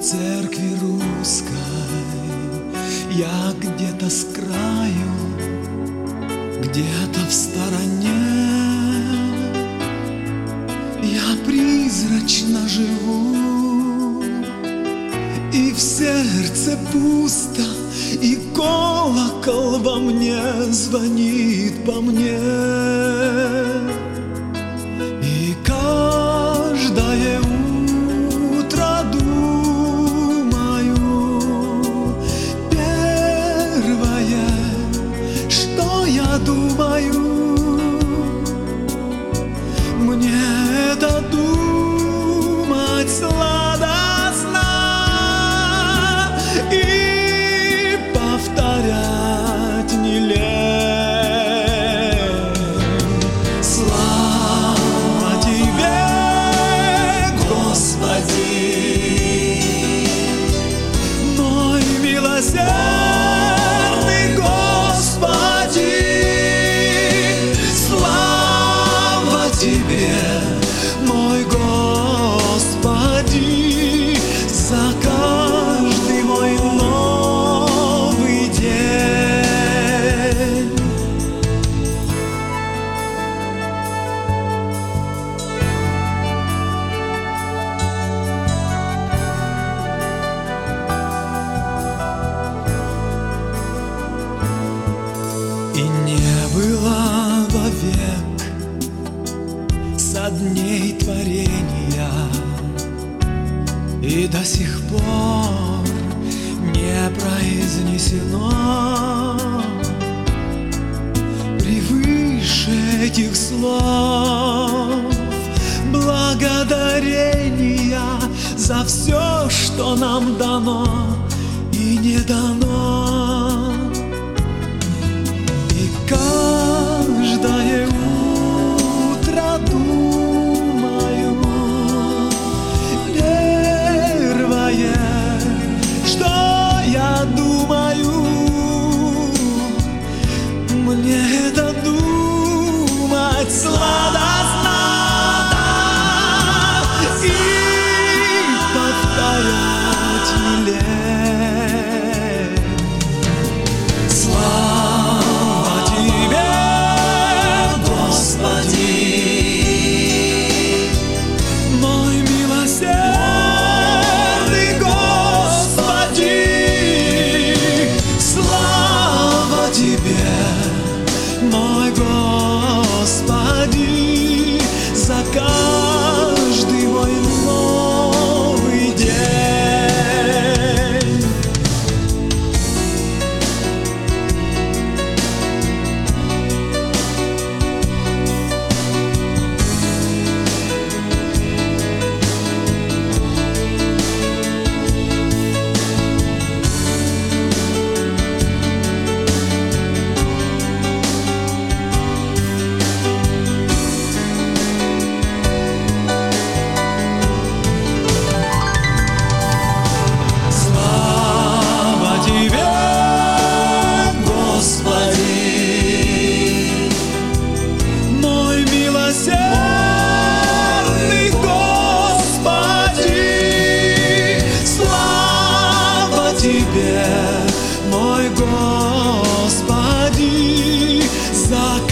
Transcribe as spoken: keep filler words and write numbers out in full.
церкви русской я где-то с краю, где-то в стороне я призрачно живу, и в сердце пусто, и колокол во мне звонит по мне. И каждое утро думаю, первое, что я думаю, мне это думать сладостно и повторять не лень. Слава Тебе, Господи, мой милосердный Господи. Слава Тебе, мой Господи, за каждый мой новый день. И не было вовек со дней творения, и до сих пор не произнесено превыше этих слов благодарения за все, что нам дано и не дано. И каждое утро думаю, первое, что я думаю, мне это думать сладостно и повторять не лень. Слава Тебе, Господи, мой милосердный Господи. Слава Тебе, мой Господи, за каждый мой новый день. Слава Тебе, Господи, мой милосердный Господи. Слава Тебе, мой Господи, за